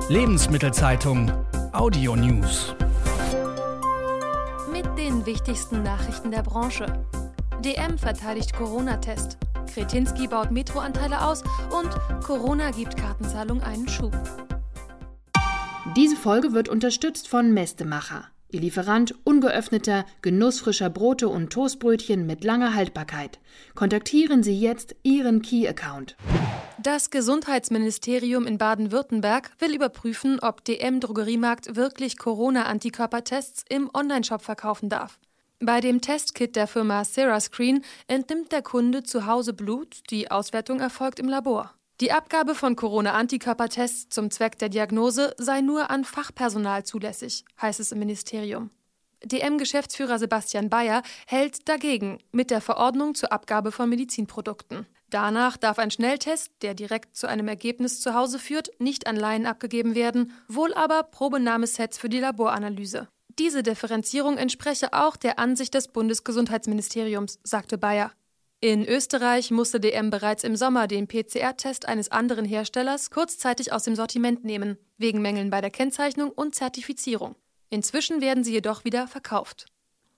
Lebensmittelzeitung Audio News. Mit den wichtigsten Nachrichten der Branche. DM verteidigt Corona-Test. Kretinsky baut Metroanteile aus und Corona gibt Kartenzahlung einen Schub. Diese Folge wird unterstützt von Mestemacher. Ihr Lieferant ungeöffneter, genussfrischer Brote und Toastbrötchen mit langer Haltbarkeit. Kontaktieren Sie jetzt Ihren Key-Account. Das Gesundheitsministerium in Baden-Württemberg will überprüfen, ob DM Drogeriemarkt wirklich Corona-Antikörpertests im Onlineshop verkaufen darf. Bei dem Testkit der Firma Serascreen entnimmt der Kunde zu Hause Blut, die Auswertung erfolgt im Labor. Die Abgabe von Corona-Antikörpertests zum Zweck der Diagnose sei nur an Fachpersonal zulässig, heißt es im Ministerium. DM-Geschäftsführer Sebastian Bayer hält dagegen mit der Verordnung zur Abgabe von Medizinprodukten. Danach darf ein Schnelltest, der direkt zu einem Ergebnis zu Hause führt, nicht an Laien abgegeben werden, wohl aber Probenahmesets für die Laboranalyse. Diese Differenzierung entspreche auch der Ansicht des Bundesgesundheitsministeriums, sagte Bayer. In Österreich musste DM bereits im Sommer den PCR-Test eines anderen Herstellers kurzzeitig aus dem Sortiment nehmen, wegen Mängeln bei der Kennzeichnung und Zertifizierung. Inzwischen werden sie jedoch wieder verkauft.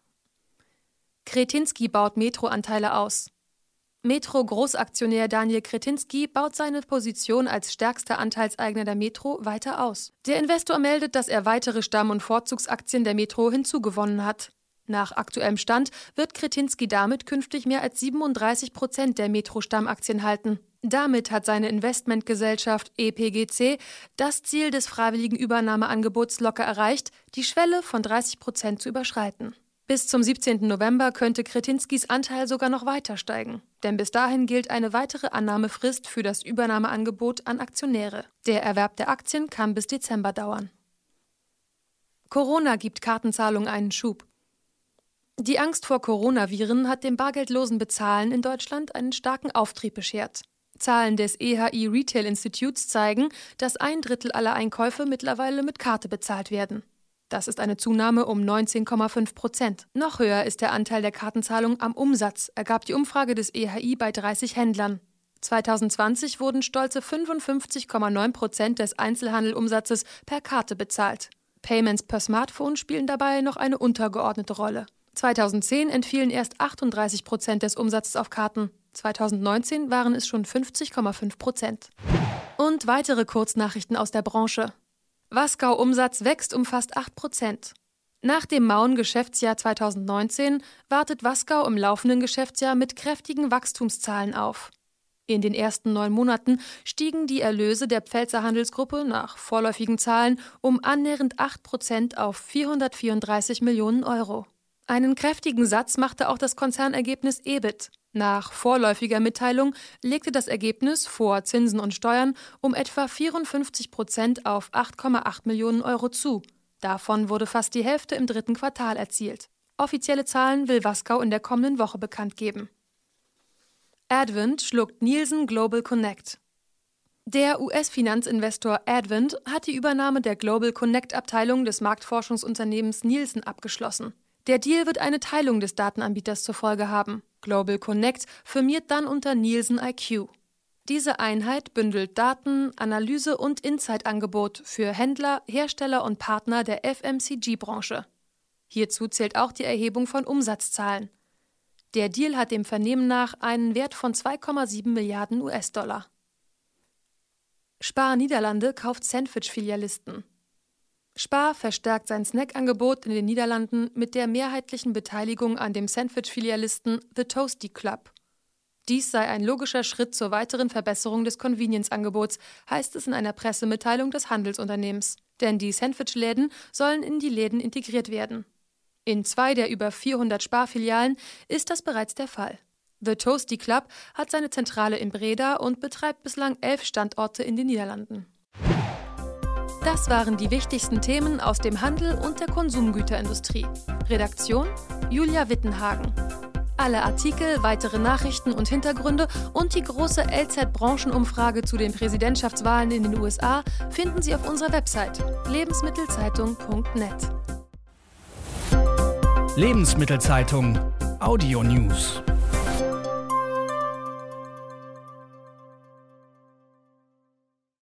Kretinsky baut Metroanteile aus. Metro-Großaktionär Daniel Kretinsky baut seine Position als stärkster Anteilseigner der Metro weiter aus. Der Investor meldet, dass er weitere Stamm- und Vorzugsaktien der Metro hinzugewonnen hat. Nach aktuellem Stand wird Kretinsky damit künftig mehr als 37% der Metro-Stammaktien halten. Damit hat seine Investmentgesellschaft EPGC das Ziel des freiwilligen Übernahmeangebots locker erreicht, die Schwelle von 30% zu überschreiten. Bis zum 17. November könnte Kretinskys Anteil sogar noch weiter steigen. Denn bis dahin gilt eine weitere Annahmefrist für das Übernahmeangebot an Aktionäre. Der Erwerb der Aktien kann bis Dezember dauern. Corona gibt Kartenzahlung einen Schub. Die Angst vor Coronaviren hat dem bargeldlosen Bezahlen in Deutschland einen starken Auftrieb beschert. Zahlen des EHI Retail Instituts zeigen, dass 1/3 aller Einkäufe mittlerweile mit Karte bezahlt werden. Das ist eine Zunahme um 19,5%. Noch höher ist der Anteil der Kartenzahlung am Umsatz, ergab die Umfrage des EHI bei 30 Händlern. 2020 wurden stolze 55,9% des Einzelhandelumsatzes per Karte bezahlt. Payments per Smartphone spielen dabei noch eine untergeordnete Rolle. 2010 entfielen erst 38% des Umsatzes auf Karten. 2019 waren es schon 50,5%. Und weitere Kurznachrichten aus der Branche. Wasgau-Umsatz wächst um fast 8%. Nach dem mauen Geschäftsjahr 2019 wartet Wasgau im laufenden Geschäftsjahr mit kräftigen Wachstumszahlen auf. In den ersten 9 Monaten stiegen die Erlöse der Pfälzer Handelsgruppe nach vorläufigen Zahlen um annähernd 8% auf 434 Millionen Euro. Einen kräftigen Satz machte auch das Konzernergebnis EBIT. Nach vorläufiger Mitteilung legte das Ergebnis vor Zinsen und Steuern um etwa 54% auf 8,8 Millionen Euro zu. Davon wurde fast die Hälfte im 3. Quartal erzielt. Offizielle Zahlen will Wasgau in der kommenden Woche bekannt geben. Advent schluckt Nielsen Global Connect. Der US-Finanzinvestor Advent hat die Übernahme der Global Connect-Abteilung des Marktforschungsunternehmens Nielsen abgeschlossen. Der Deal wird eine Teilung des Datenanbieters zur Folge haben. Global Connect firmiert dann unter Nielsen IQ. Diese Einheit bündelt Daten, Analyse und Insight-Angebot für Händler, Hersteller und Partner der FMCG-Branche. Hierzu zählt auch die Erhebung von Umsatzzahlen. Der Deal hat dem Vernehmen nach einen Wert von 2,7 Milliarden US-Dollar. Spar Niederlande kauft Sandwich-Filialisten. Spar verstärkt sein Snackangebot in den Niederlanden mit der mehrheitlichen Beteiligung an dem Sandwich-Filialisten The Toasty Club. Dies sei ein logischer Schritt zur weiteren Verbesserung des Convenience-Angebots, heißt es in einer Pressemitteilung des Handelsunternehmens. Denn die Sandwich-Läden sollen in die Läden integriert werden. In 2 der über 400 Spar-Filialen ist das bereits der Fall. The Toasty Club hat seine Zentrale in Breda und betreibt bislang 11 Standorte in den Niederlanden. Das waren die wichtigsten Themen aus dem Handel und der Konsumgüterindustrie. Redaktion: Julia Wittenhagen. Alle Artikel, weitere Nachrichten und Hintergründe und die große LZ-Branchenumfrage zu den Präsidentschaftswahlen in den USA finden Sie auf unserer Website lebensmittelzeitung.net. Lebensmittelzeitung Audio News.